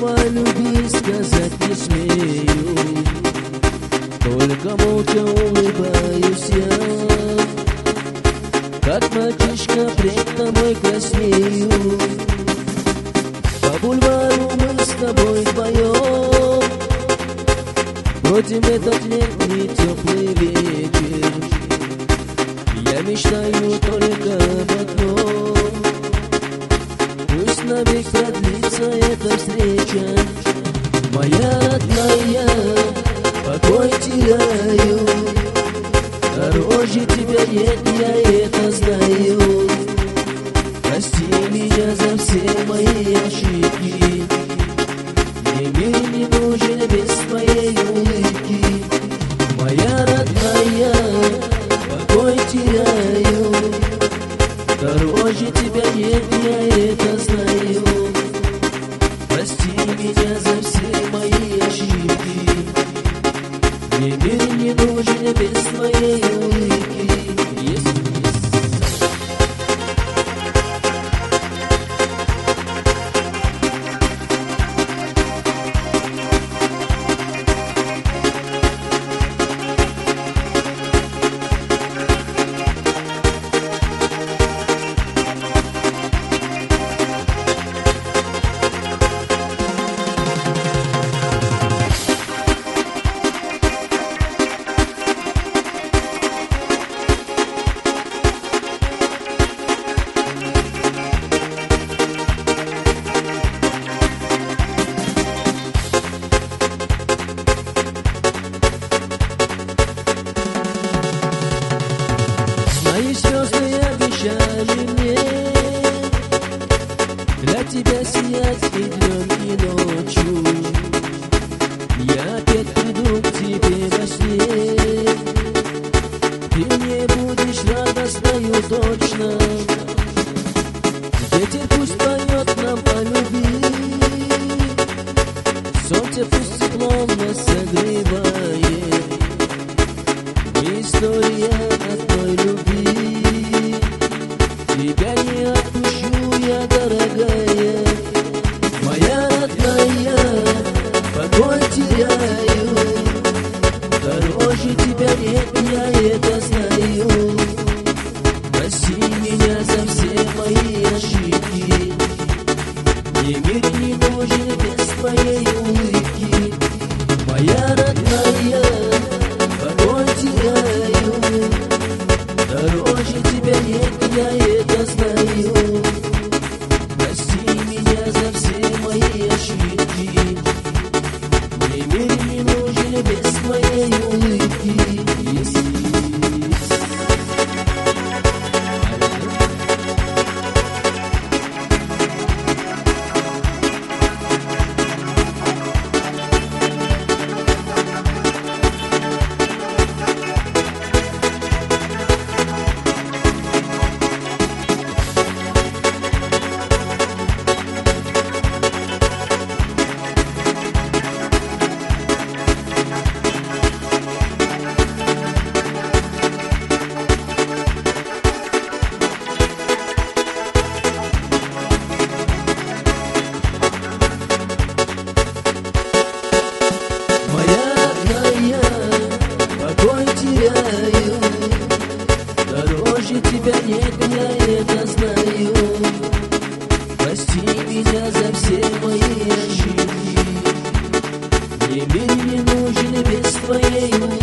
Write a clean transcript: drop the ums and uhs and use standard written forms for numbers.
полюби сказать не смею, только молча улыбаюсь я, как мальчишка пред тобой краснею. По бульвару мы с тобой вдвоем бродим этот летний теплый вечер. Я мечтаю только об одном: пусть навек продлится эта встреча. Моя родная, покой теряю, дороже тебя нет, я это знаю. Прости меня за все мои ошибки, мне мир не нужен без твоей улыбки. Моя родная, покой теряю, дороже тебя нет, я это знаю. Прости меня за все мои ошибки, мне мир не нужен без твоей улыбки. Мои звезды обещали мне для тебя сиять и днем, и ночью. Я опять приду к тебе во сне, ты мне будешь радостною точно. Ветер пусть поет нам о любви, солнце пусть теплом нас согревает. История одной любви, тебя не отпущу я, дорогая. Моя родная, покой теряю, дороже тебя нет, я это знаю. Прости меня за все мои ошибки, мне мир не нужен без твоей улыбки. Моя родная, покой теряю, дороже тебя нет, я это знаю. Прости меня за все мои ошибки, мне мир не нужен без твоей улыбки. Дороже тебя нет, я это знаю. Прости меня за все мои ошибки, мне мир не нужен без твоей улыбки.